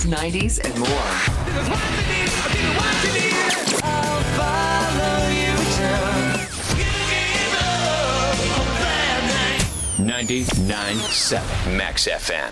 80s, 90s, and more. I'll follow you till 99.7 Max FM.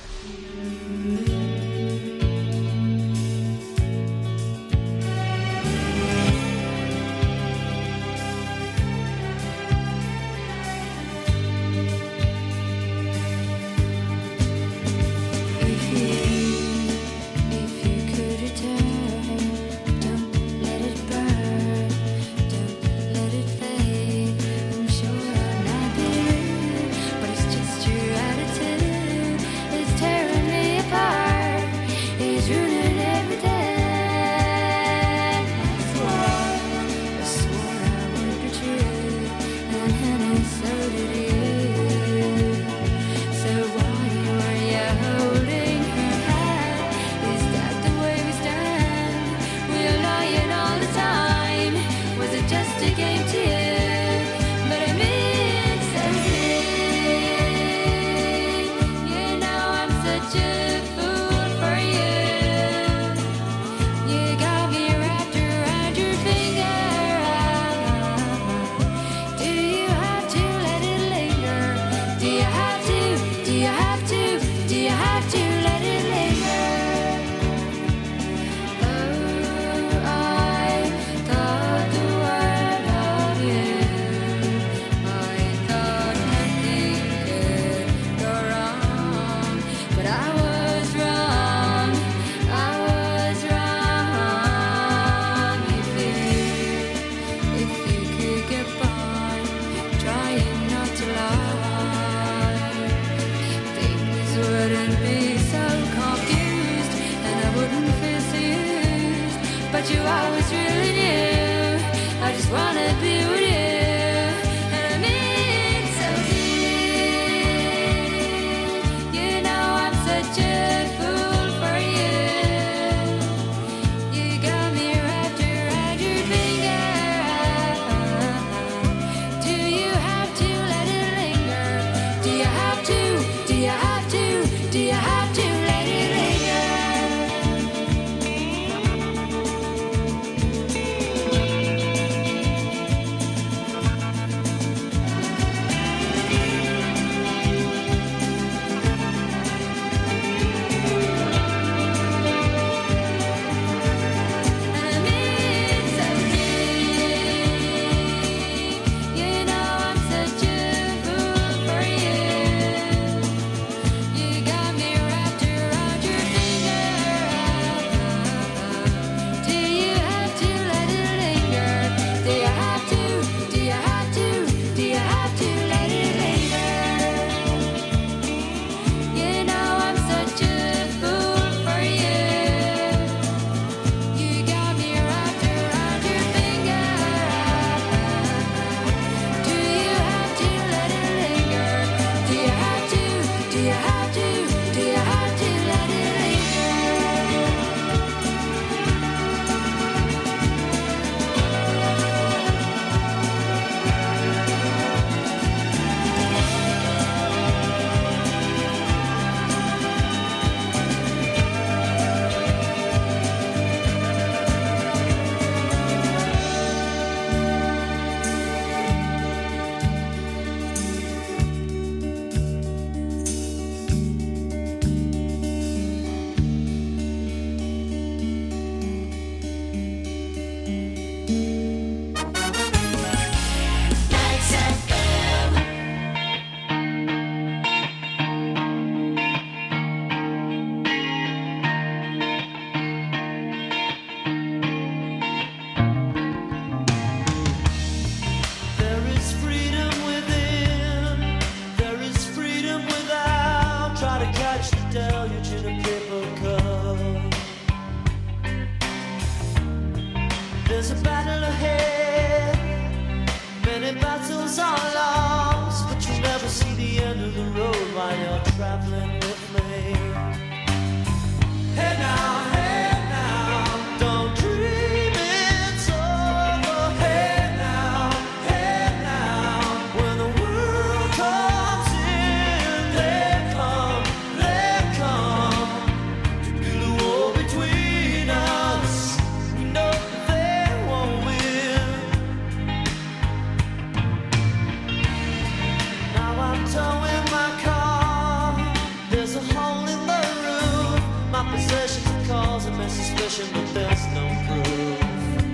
suspicion, but there's no proof.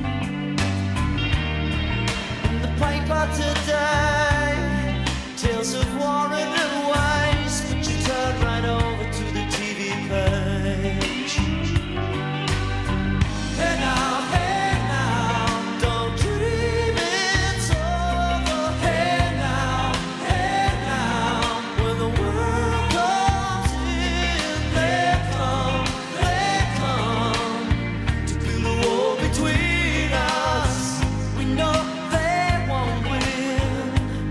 In the paper today, tales of war and waste, but you turn right over to the TV page. Hey now, don't dream it's over. Hey now, when the world comes in, they come to build a wall between us. We know they won't win.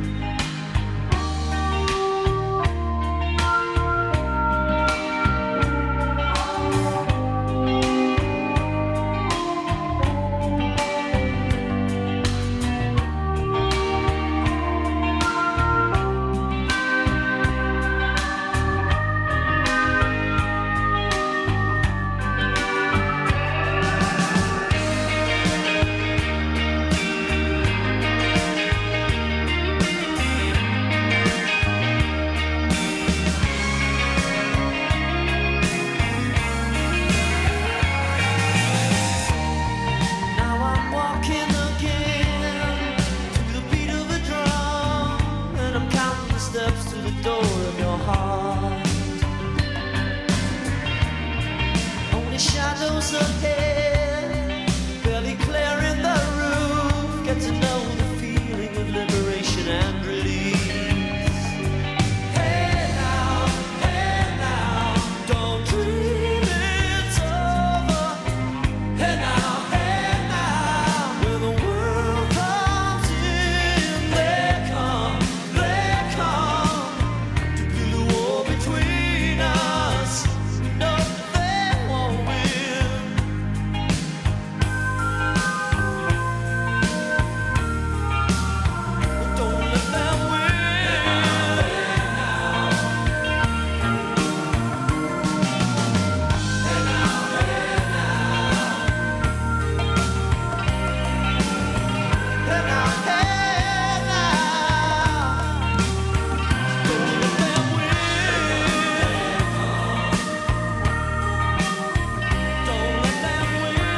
Now I'm walking again to the beat of a drum, and I'm counting the steps to the door of your heart. Only shadows ahead, barely clearing the roof. Get to know the feeling of liberation and release. Hey now, don't dream it's over. Hey now, when the world comes in, they come to build a wall between us. No, they won't win. Don't let them win. Hey now, don't let them win. Don't let them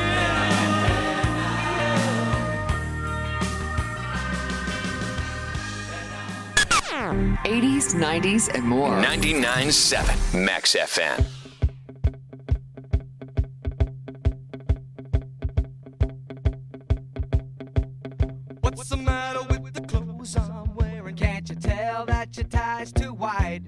win. 80s, 90s, and more. 99.7 Max FM. What's the matter with the clothes I'm wearing? Can't you tell that your tie's too wide?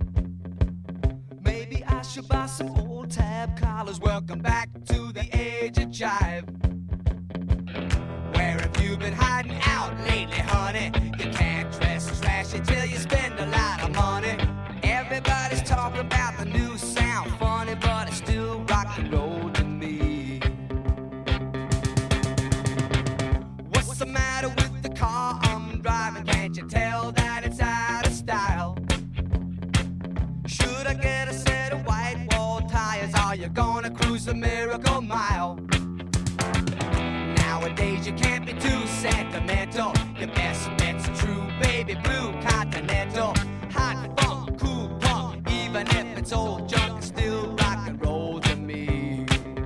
Maybe I should buy some old tab collars. Welcome back to the age of jive. Where have you been hiding out lately, honey? You can't dress as flashy till you spend a lot of money. Everybody's talking about the new sound, funny, but it's still rock and roll to me. What's the matter with the car I'm driving? Can't you tell that it's out of style? Should I get a set of white wall tires? Are you gonna cruise the Miracle Mile? Nowadays you can't be too sentimental. Your best bet's a true baby blue Continental. Hot funk, cool punk, even if it's old junk, it's still rock and roll to me.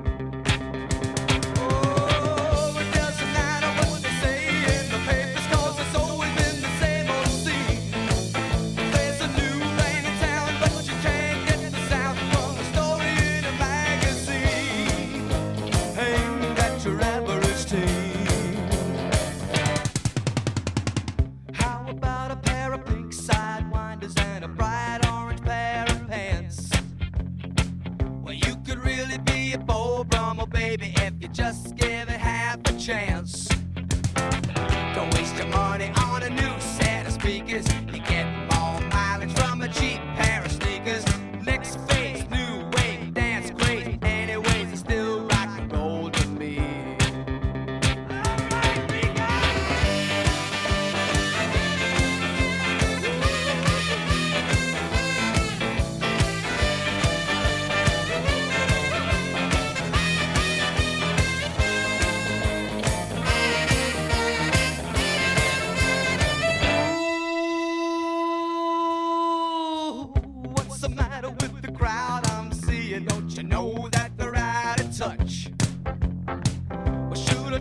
Oh, it doesn't matter what they say in the papers, 'cause it's always been the same old scene. There's a new thing in town, but you can't get the sound from a story in a magazine aimed at your average teen. How about a pair of pink sidewinders and a bright orange pair of pants? Well, you could really be a Beau Brummel, baby, if you just give it half a chance. Don't waste your money on a new set of speakers. You get more mileage from a cheap pair of sneakers. Next phase, new wave, dance great. Anyways, it's still rock and roll to me. What's the matter with the crowd I'm seeing? Don't you know that they're out of touch?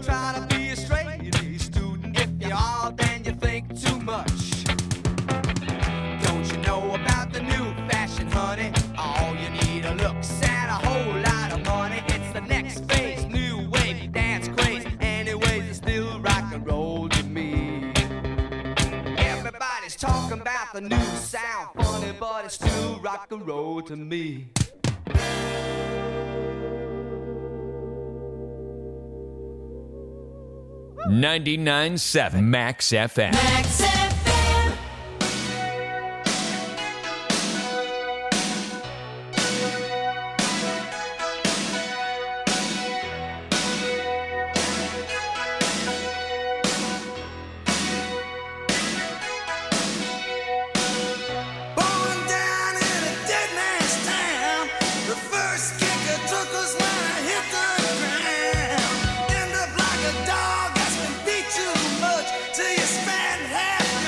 try to be a straight-A student. If you are, then you think too much. Don't you know about the new fashion, honey? All you need are looks and a whole lot of money. It's the next phase, new wave, dance craze. Anyways, it's still rock and roll to me. Everybody's talking about the new sound, funny, but it's still rock and roll to me. $99.7 Max FM. Max FM. Born down in a dead man's town. The first kicker took us when I hit the ground. End up like a dog that's been beat too much till you spend half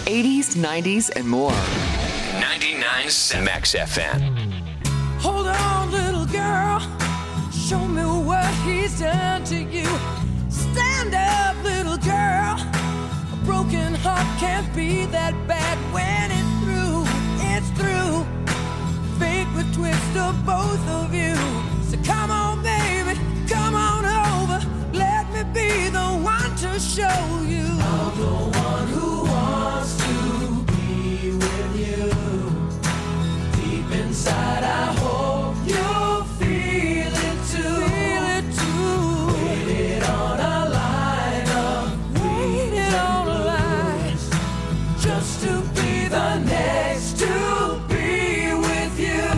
80s, 90s, and more. 99.7 Max FM. Hold on, little girl. Show me what he's done to you. Stand up, little girl. A broken heart can't be that bad when it's through. It's through. Fate would twist the both of you. So come on, baby, come on over. Let me be the one to show you. I'm the one who wants to be with you. Deep inside, I hope you feel it too. Feel it too. Waited on a lineup. Waited on a line. Just to be the next to be with you.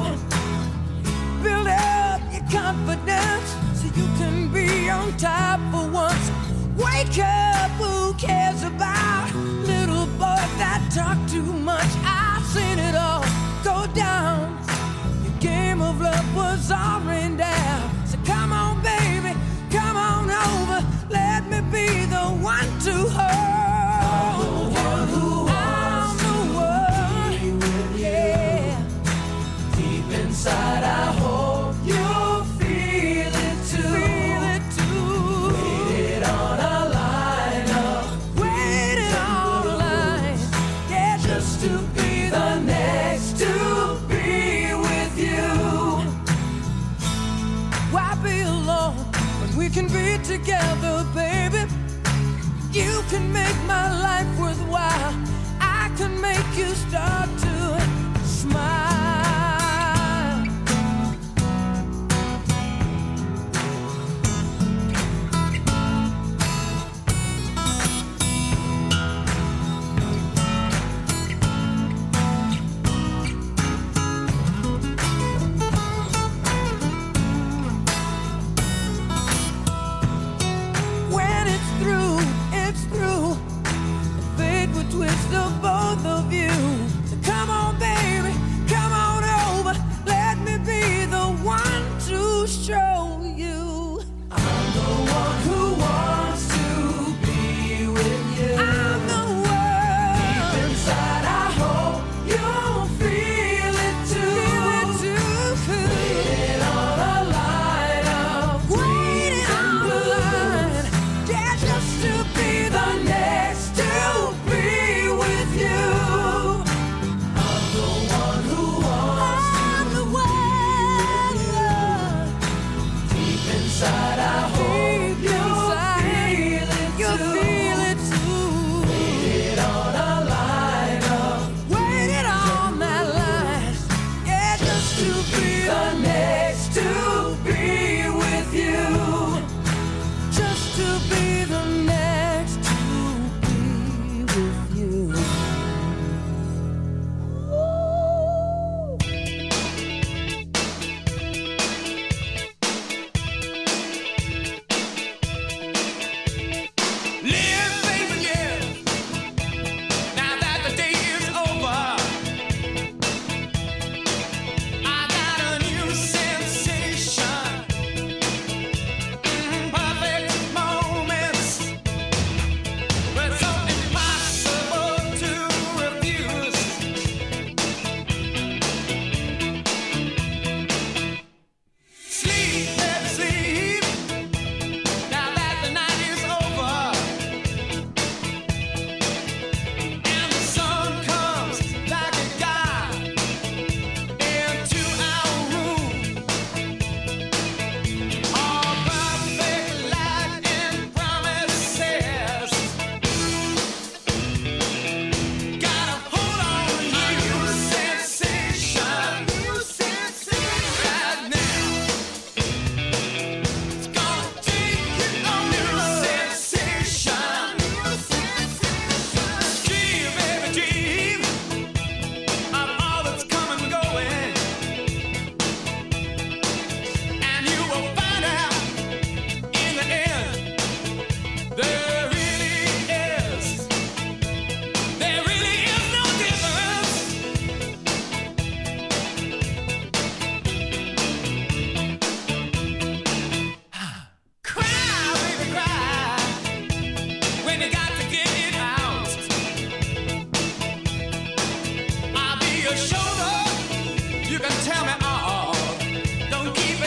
Build up your confidence so you can be on top for once. Wake up, who cares about little boys that talk too much? I've seen it all go down. Your game of love was all rained down. So come on, baby, come on over. Let me be the one to hold. I'm the one who wants to be with you. Yeah. Deep inside, I hope you feel it too. Feel it too. Waited on a lineup. Waited on a line. Yeah, just to be the next to be with you. Why be alone when we can be together, baby? You can make my life worthwhile. I can make you start to smile. When it's through, it's through. Fate would twist the both of you. So come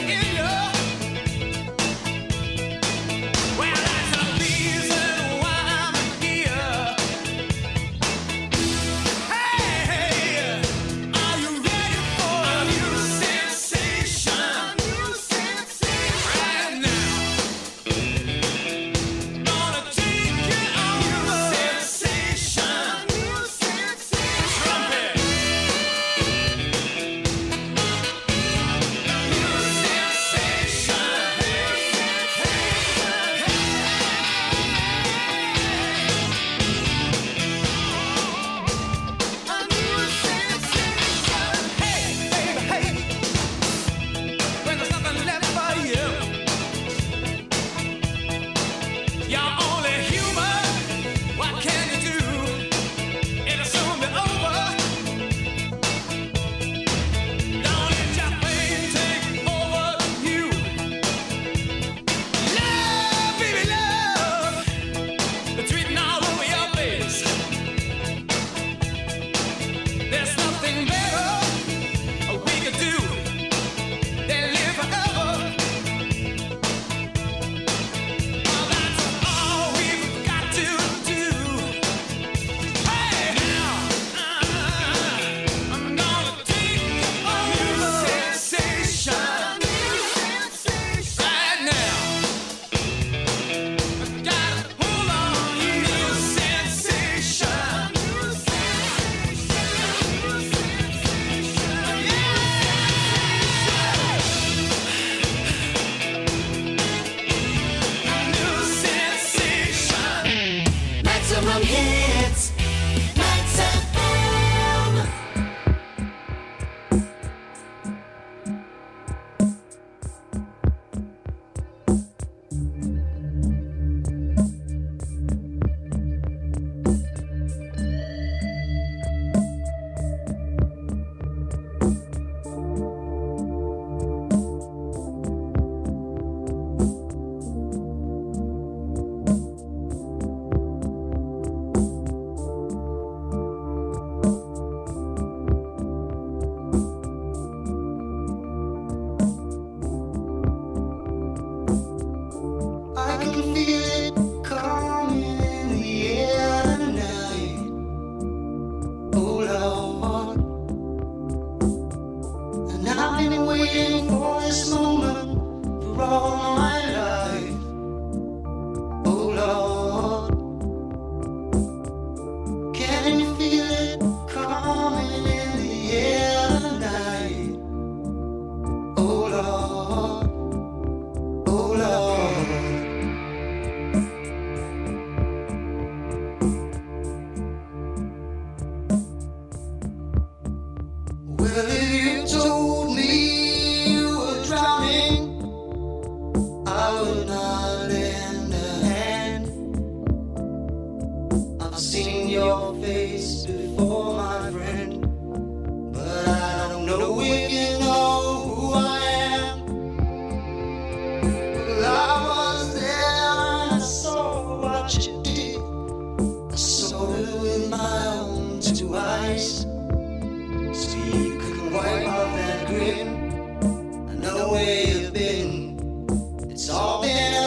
It's all been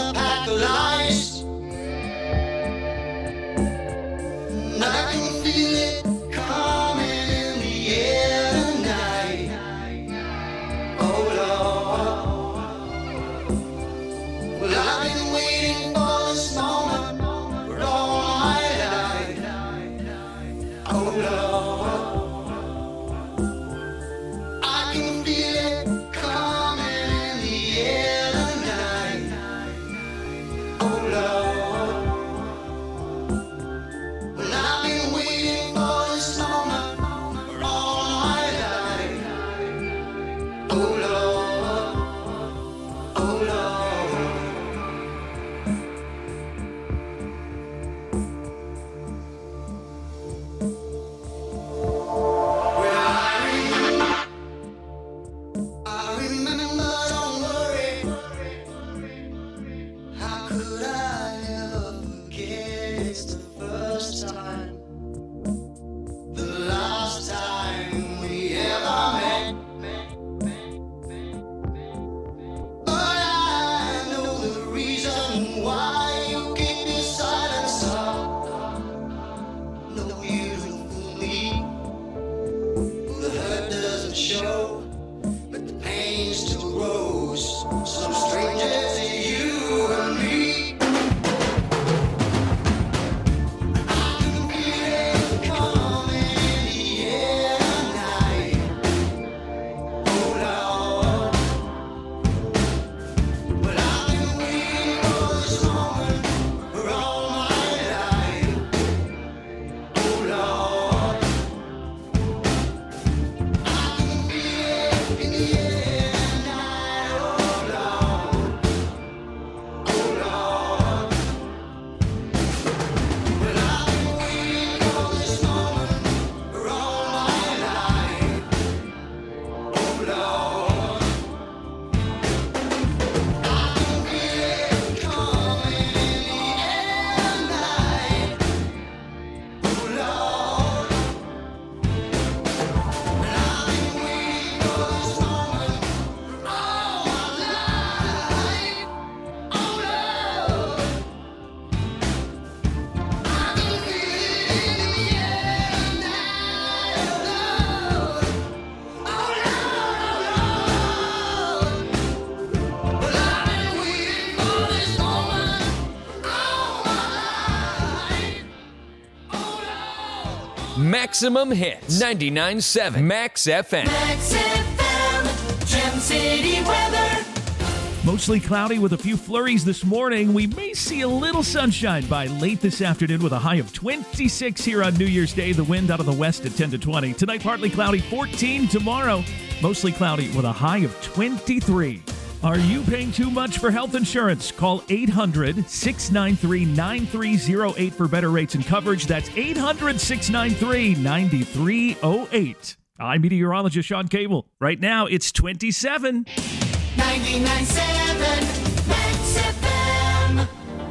Maximum hits. 99.7 Max FM. Max FM, Gem City weather. Mostly cloudy with a few flurries this morning. We may see a little sunshine by late this afternoon with a high of 26 here on New Year's Day. The wind out of the west at 10 to 20. Tonight, partly cloudy, 14 tomorrow. Mostly cloudy with a high of 23. Are you paying too much for health insurance? Call 800-693-9308 for better rates and coverage. That's 800-693-9308. I'm meteorologist Sean Cable. Right now, it's 27. 99.7 Max FM.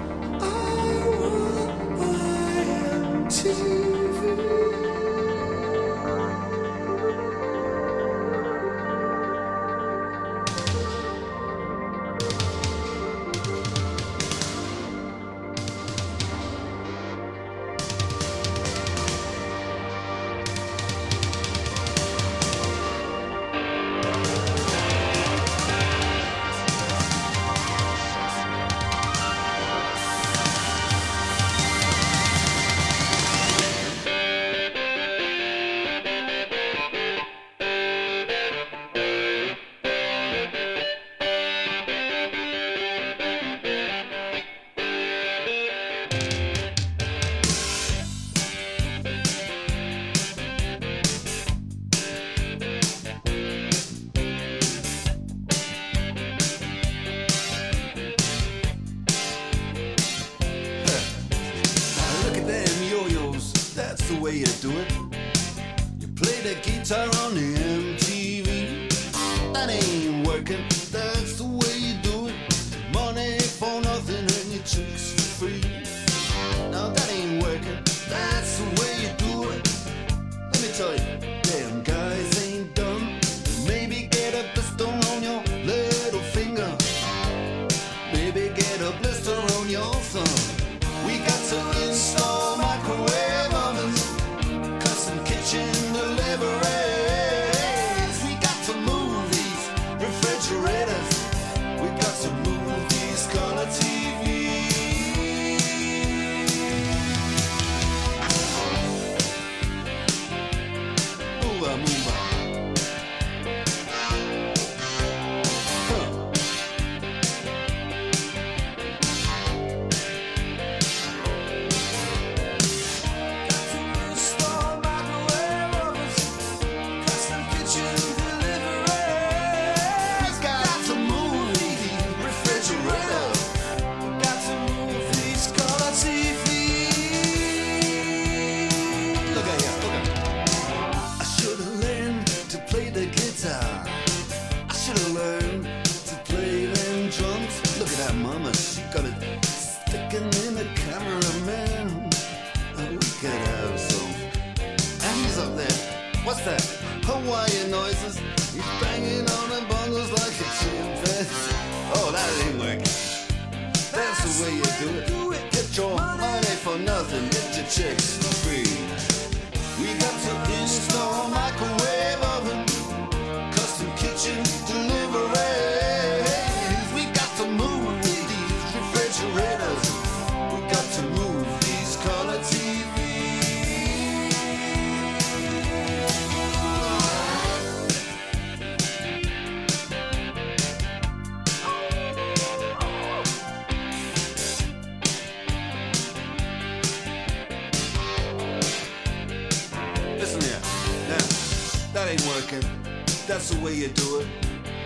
That's the way you do it.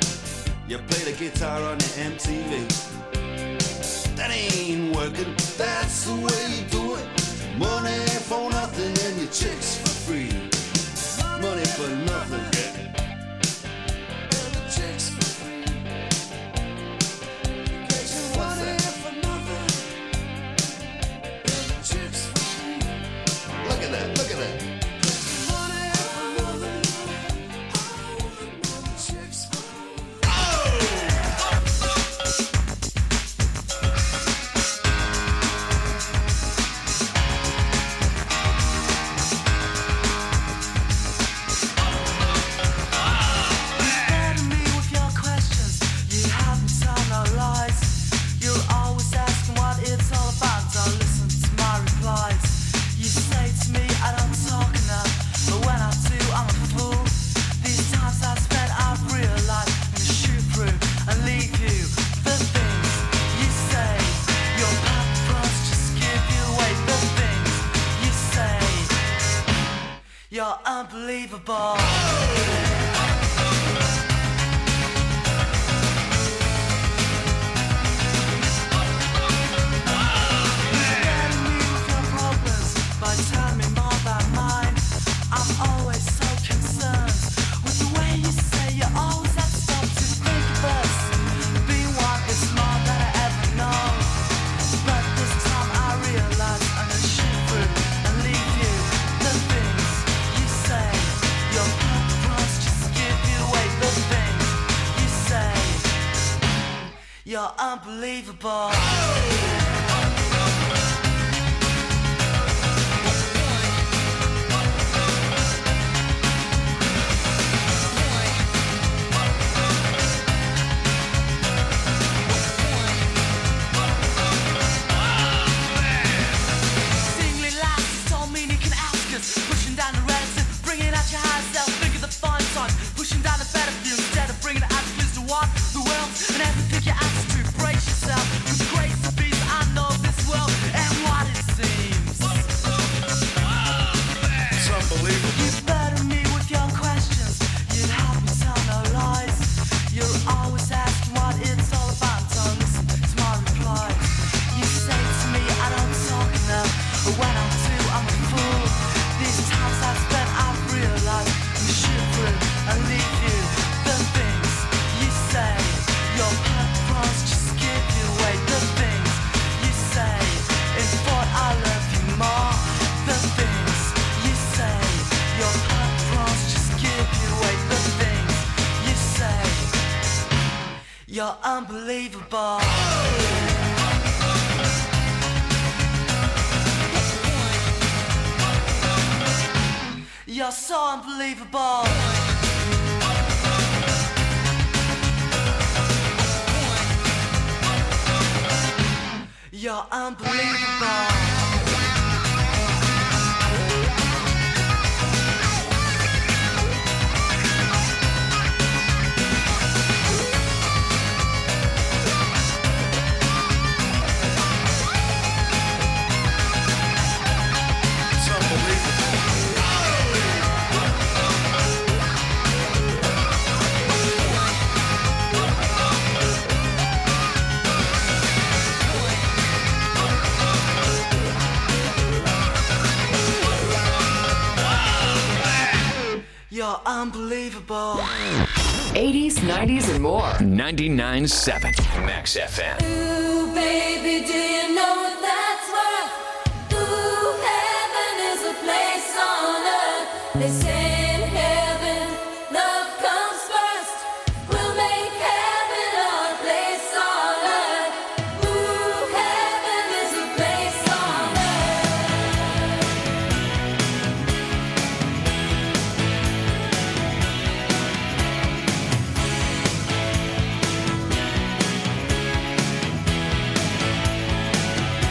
You play the guitar on the MTV. That ain't working. That's the way you do it. Money for nothing and your chicks for free. Money for nothing. And the chicks for free. What's that? For nothing. And the chicks for free. Look at that. Look at that. unbelievable. But tell me more about mine. I'm always so concerned with the way you say you always have stuff to think of us. Being one is more than I ever know. But this time I realize I'm gonna shoot through and leave you. The things you say, your purpose just give you away. The things you say, you're unbelievable. Pushing down the relative, bringing out your high self, think of the fun time. Pushing down the better view instead of bringing the attitudes to what the world. And have to pick your attitude, brace yourself. With grace and peace, I know this world and what it seems. It's unbelievable. You burden me with your questions. You'd help me tell no lies. You're always asking what it's all about. So listen to my replies. You say to me I don't talk enough, but when I do, I'm a fool. These times I've spent, I've realized I'm shivering and leave you. The things you say, your purpose just give you away. The things you say, in thought I love you more. The things you say, your purpose just give you away. The things you say, you're unbelievable. You're so unbelievable. You're unbelievable. You're unbelievable. 80s, 90s, and more. 99.7 Max FM. Ooh, baby, do you know what that's worth? Ooh, heaven is a place on earth. They say in heaven, love comes first. We'll make heaven our place on earth. Ooh, heaven is a place on earth.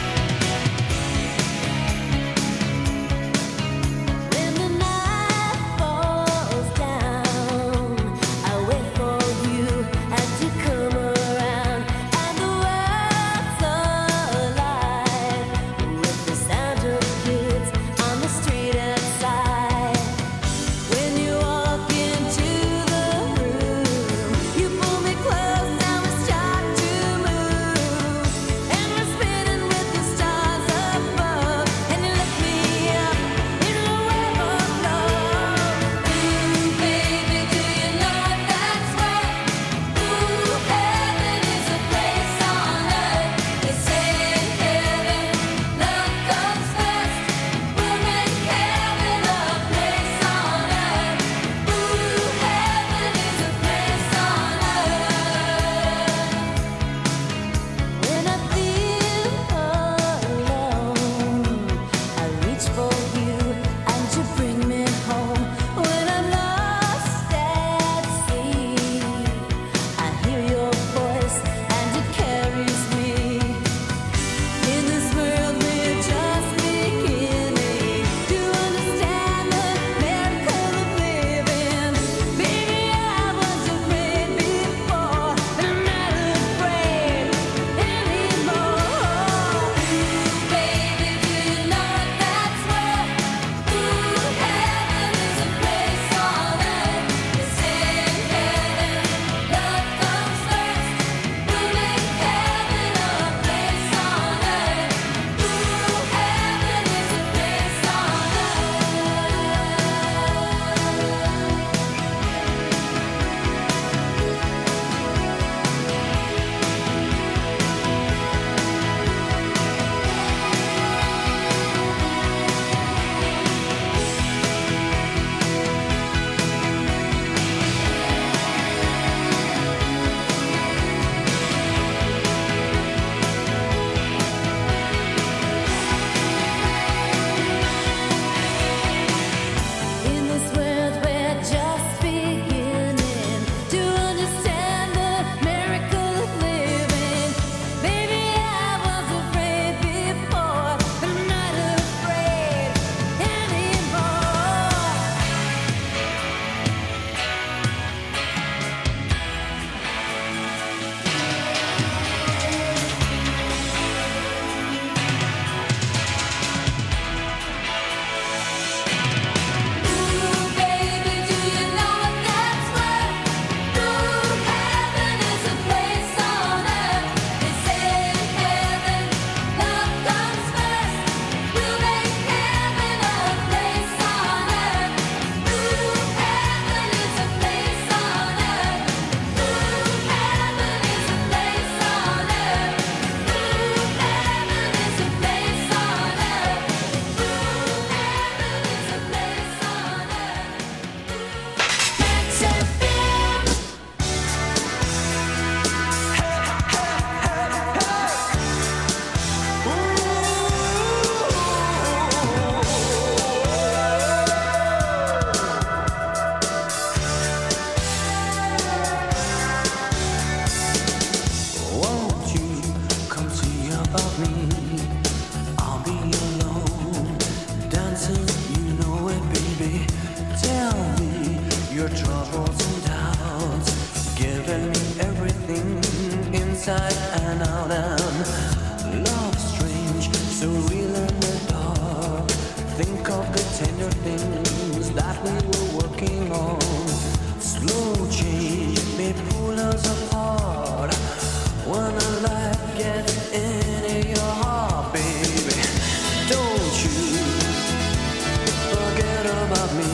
inside and out and love strange, surreal in the dark. Think of the tender things that we were working on. Slow change may pull us apart when a life gets into your heart, baby. Don't you forget about me.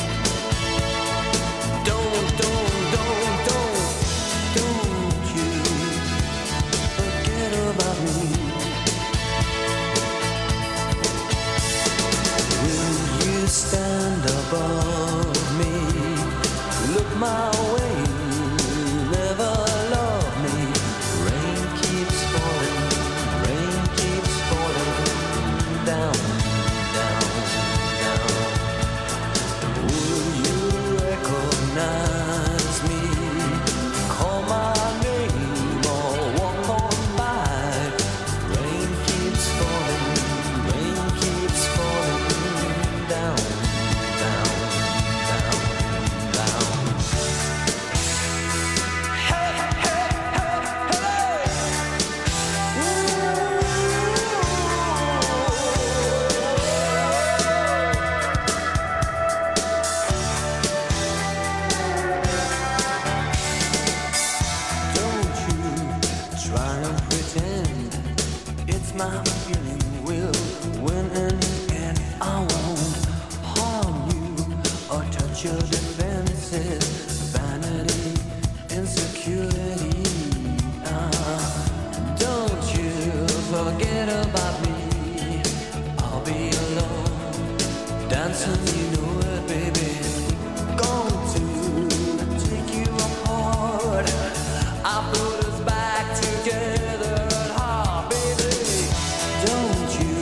Don't you forget about me. Will you stand above me? Look my way, never love me. Rain keeps falling down, down, down. Will you recognize me? Call my name or walk on by. Rain keeps falling down, down, down, down. Don't you try and pretend it's my feeling will win in the end. I won't harm you or touch your defenses. Vanity, insecurity. Don't you forget about me. I'll be alone, dancing, you know it, baby. Going to take you apart. I put us back together at heart, baby. Don't you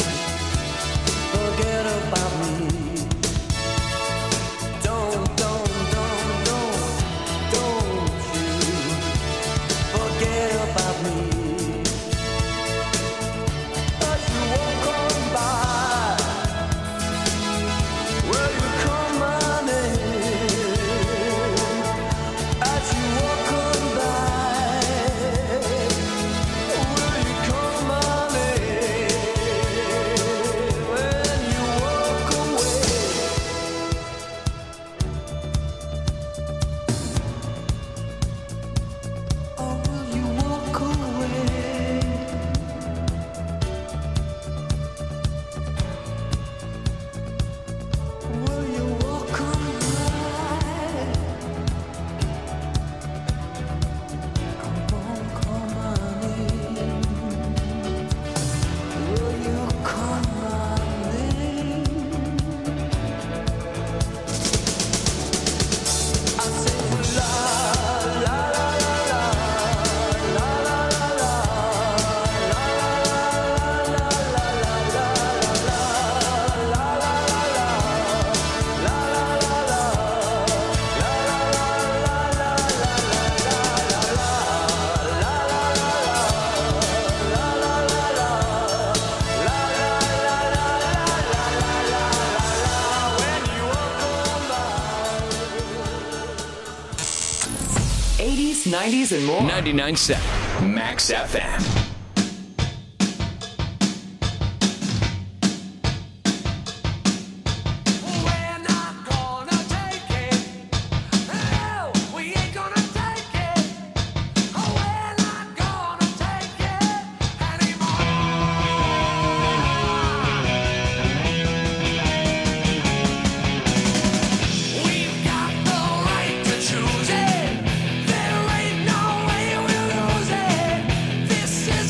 forget about me. Don't you forget about me. As you walk on by, will you call my name? As you walk on by, will you call my name? When you walk away. Or will you walk away? Will you walk on by? Come on, call my name. Will you call my name? I say la la la la la la la '80s, '90s, and more. 99.7 Max FM. We're not gonna take it. No, we ain't gonna take it. We're not gonna take it anymore. We've got the right to choose it. There ain't no way we'll lose it. This is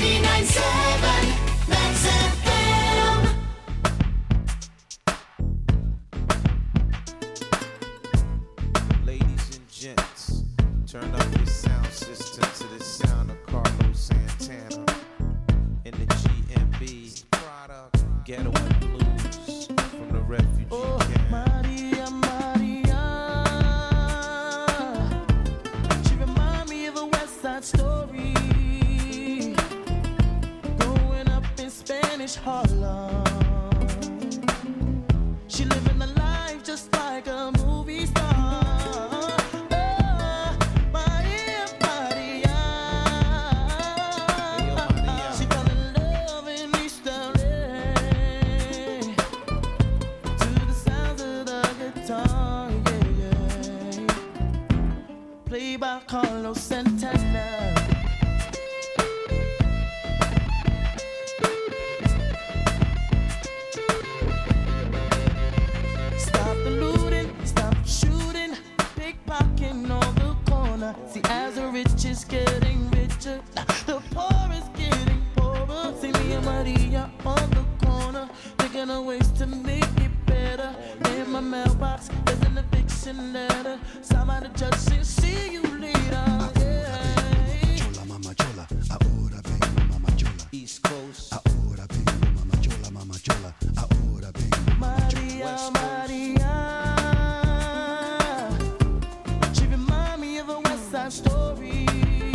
99.7 Max FM. Ladies and gents, turn up your sound system to the sound of Carlos Santana in the GMB product Ghetto and Blues from the refugee camp. Maria, Maria, she remind me of a West Side Story. Growing up in Spanish Harlem, she living a life just like a movie star. Oh, Maria, Maria, she fell in love in East LA to the sounds of the guitar, yeah, yeah. Played by Carlos Santana. Stop the looting, stop shooting, pickpocketing on the corner. See, as the rich is getting richer, the poor is getting poorer. See me and Maria on the corner, thinking of ways to make it better. In my mailbox, there's an eviction letter. Signed by the judge saying, see you later. Yeah. Chola, mama chola, ahora vengo, mama chola. East Coast, Ahora vengo, mama chola, mama chola. Ahora vengo, mama chola. Maria, West Coast. Maria, she remind me of a West Side Story.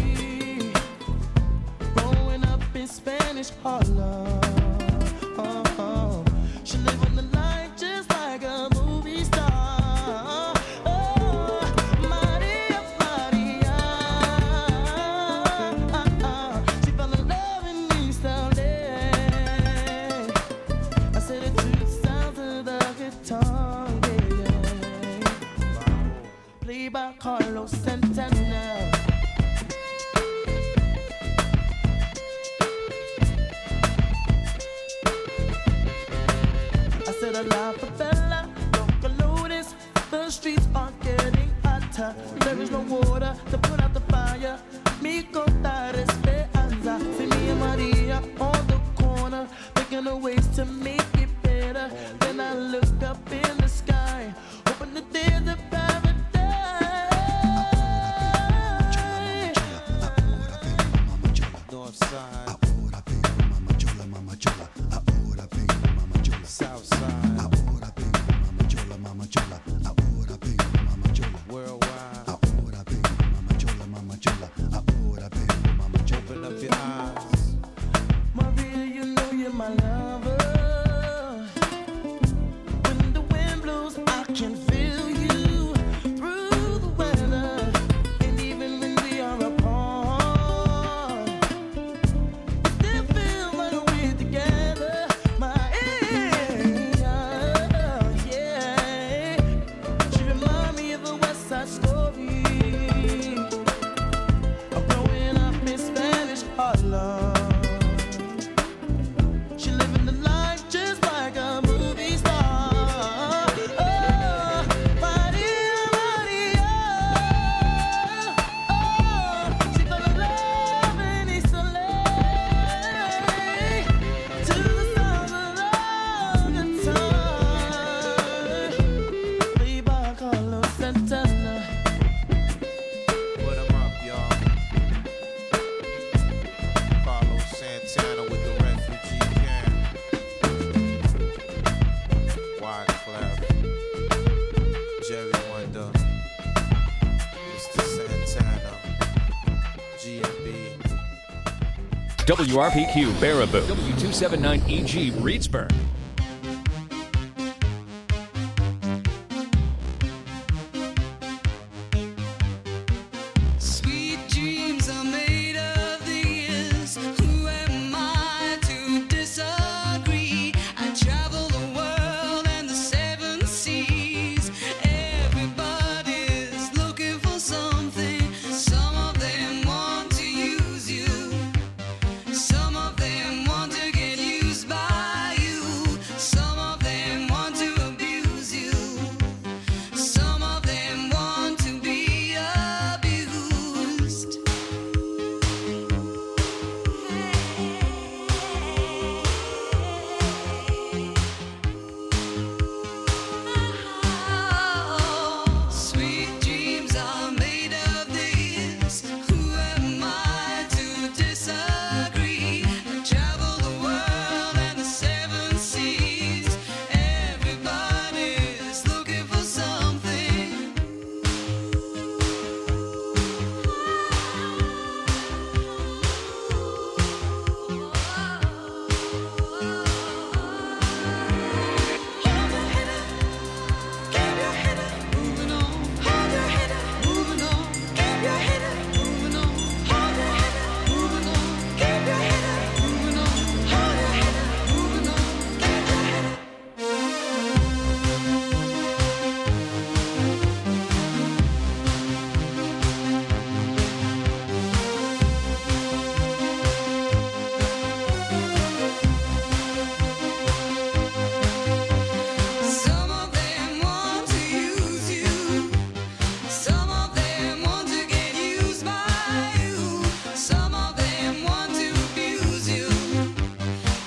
Growing up in Spanish Harlem, she living the life just like a movie star. Oh, Maria, Maria, she fell in love in East LA. I said it to the sounds of the guitar, yeah. Played by Carlos Santana. I said a la favela, local notice. The streets are getting hotter. There is no water to put out the fire. Mi contar esperanza. See me and Maria on the corner, thinking of ways to make it better. Then I look up in the sky, hoping that there's a paradise. Ahora vengo, mama chola. North Side, Ahora vengo, mama chola, mama chola. Ahora vengo, mama chola. South Side, Ahora vengo, mama chola, mama chola. Ahora vengo, mama chola. worldwide. Ahora vengo, mama chola, mama chola. Ahora vengo, mama chola. Open up your eyes. Maria, you know you're my lover. When the wind blows, I can feel you through the weather. And even when we are apart, we still feel like we're together. Yeah. She remind me of a West Side Story. I'm growing up in Spanish Harlem. She living the life just like a movie star. Oh, Maria, Maria. Oh, she fell in love in East LA to the sound of the guitar. Played by Carlos Santana. Put 'em up, y'all. Carlos Santana with the refugee camp. Wyclef, Jerry Wonder, Mr. Santana, GMB. WRPQ Baraboo. W279EG Reedsburg.